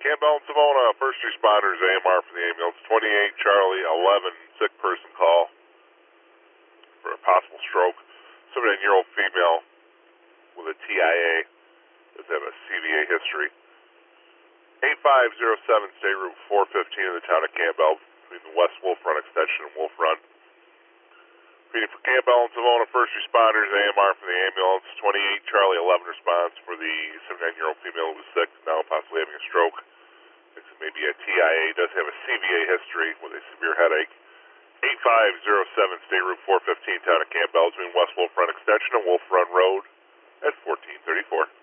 Campbell and Savona, first responders, AMR for the ambulance, 28 Charlie 11, sick person call for a possible stroke. 79-year-old female with a TIA, does have a CVA history. 8507 State Route 415 in the town of Campbell, between the West Wolf Run Extension and Wolf Run. Reading for Campbell and Savona, first responders, AMR for the ambulance, 28 Charlie 11 response for the 79-year-old female who was sick, now possibly having a stroke. Thinks it may be a TIA, does have a CVA history with a severe headache. 8507 State Route 415, town of Campbell, between West Wolf Run Extension and Wolf Run Road at 1434.